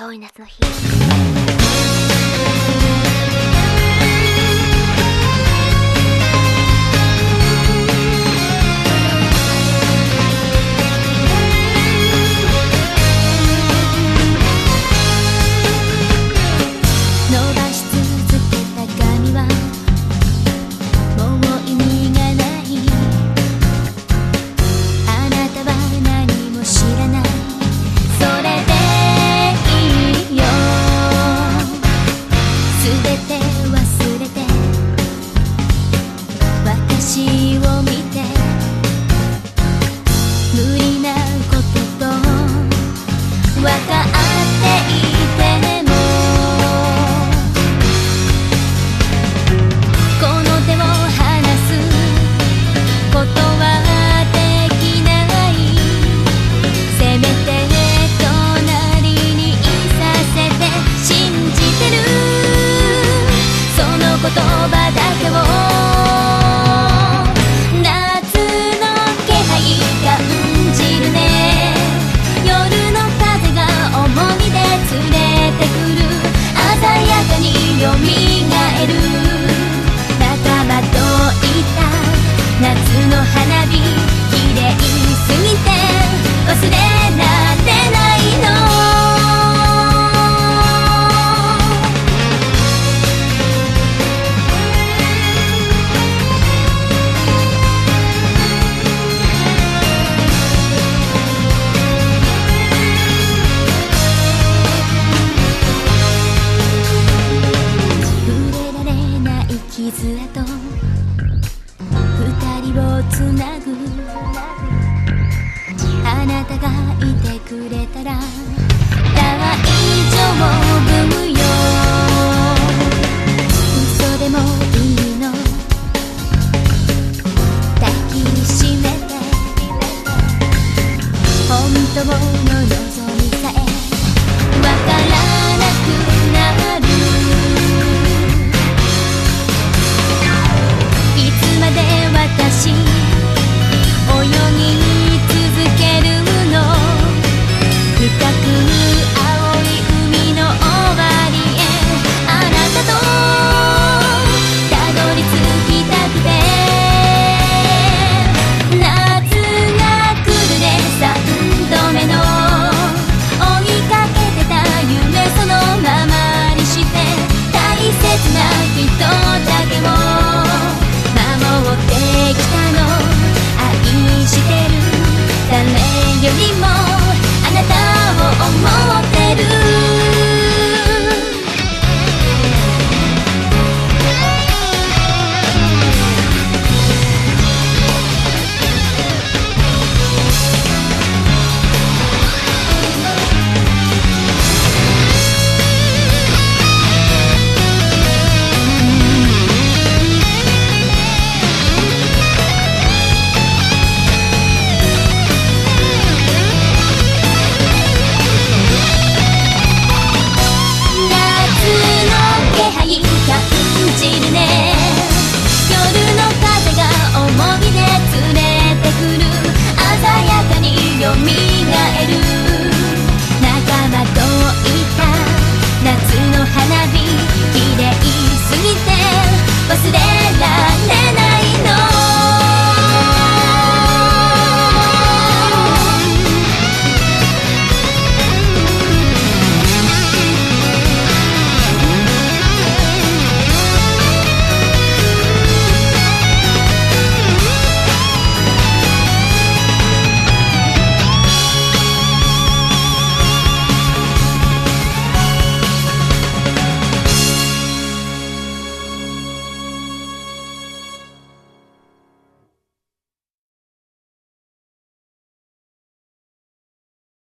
青い夏の日。伸ばし続けた髪はもう意味がない。あなたは何も知らない。それでいいよ。すべて忘れて私を見て、無理なことと分かっていても、この手を離すことはできない。せめて隣にいさせて、信じてるその言葉だけを。夏の気配感じるね。夜の風が重みで連れてくる。鮮やかによみがえる。仲間といた夏の花火、綺麗すぎて忘れられないの。傷跡、二人をつなぐ。あなたがいてくれたら大丈夫よ。嘘でもいいの、抱きしめて。本当の望みさえわからなくなる。いつまで私泳ぎ続けるの。深く青い海の終わりへ、あなたとたどり着きたくて。夏が来るね、3度目の追いかけてた夢、そのままにして、大切な人だけを守ってきたの。愛してる誰よりも